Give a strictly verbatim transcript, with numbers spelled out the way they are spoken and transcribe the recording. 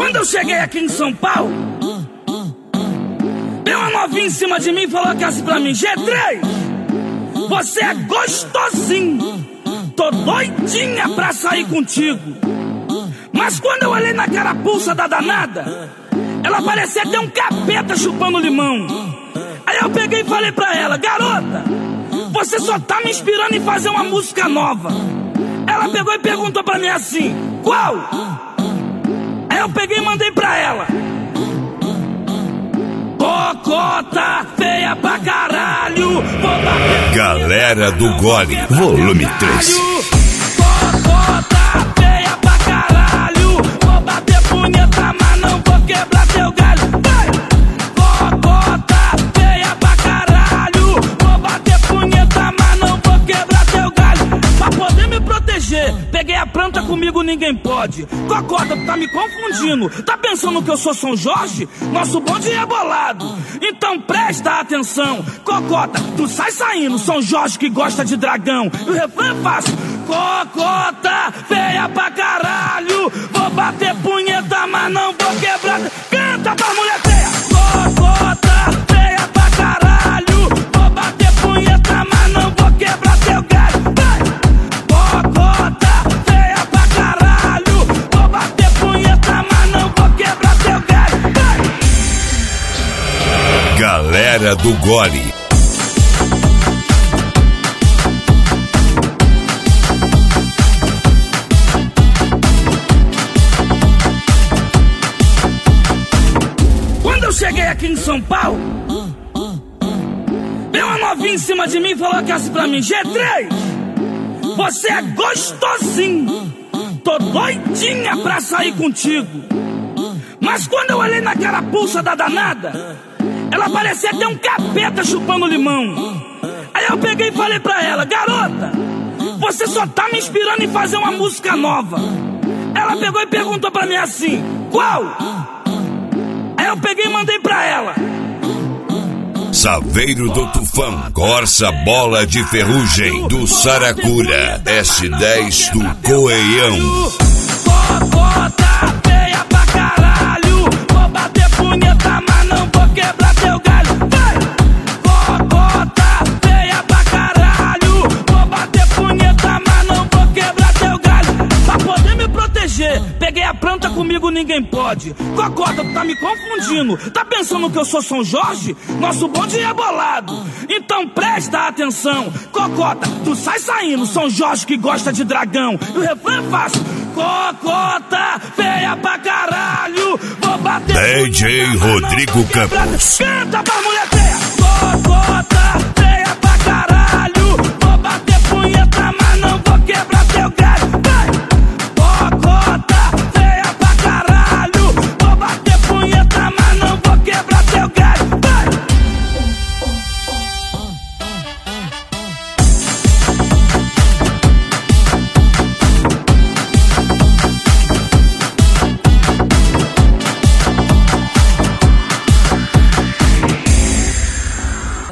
Quando eu cheguei aqui em São Paulo, veio uma novinha em cima de mim e falou que assim pra mim: G três, você é gostosinho, tô doidinha pra sair contigo. Mas quando eu olhei na carapuça da danada, ela parecia ter um capeta chupando limão. Aí eu peguei e falei pra ela: garota, você só tá me inspirando em fazer uma música nova. Ela pegou e perguntou pra mim assim: qual? Aí eu peguei e mandei pra ela: cocota feia pra caralho, vou bater. Galera do Gole, volume três. Cocota feia pra caralho, vou bater punheta, mas não vou quebrar teu galho. Cocota feia pra caralho, vou bater punheta, mas não vou quebrar teu galho. Pra poder me proteger, peguei a planta, comigo ninguém pode. Cocota, tu tá me confundindo. Tá pensando que eu sou São Jorge? Nosso bonde é bolado. Então presta atenção. Cocota, tu sai saindo, São Jorge que gosta de dragão. E o refrão é fácil: cocota feia pra caralho, vou bater punheta, mas não vou quebrar. Canta pra mulher feia. Cocota feia pra caralho, vou bater punheta, mas não vou quebrar teu galho. Cocota feia pra caralho, vou bater punheta, mas não vou quebrar teu galho. Galera do Gole. Quando eu cheguei aqui em São Paulo, veio uma novinha em cima de mim e falou que assim pra mim: G três, você é gostosinho, tô doidinha pra sair contigo. Mas quando eu olhei na carapuça da danada, ela parecia ter um capeta chupando limão. Aí eu peguei e falei pra ela: garota, você só tá me inspirando em fazer uma música nova. Ela pegou e perguntou pra mim assim: qual? Aí eu peguei e mandei pra ela: Saveiro do Tufão, Corsa Bola de Ferrugem do Saracura, S dez do Coeião. Cocota feia pra caralho, vou bater punheta, mas não vou quebrar teu galho. Cocota feia pra caralho, vou bater punheta, mas não vou quebrar teu galho. Pra poder me proteger, peguei a planta, comigo ninguém pode. Cocota, tu tá me confundindo. Tá pensando que eu sou São Jorge? Nosso bonde é bolado. Então presta atenção. Cocota, tu sai saindo, São Jorge que gosta de dragão. E o refrão é fácil: cocota feia pra caralho, vou bater. D J Rodrigo Campos. Canta pra mulher.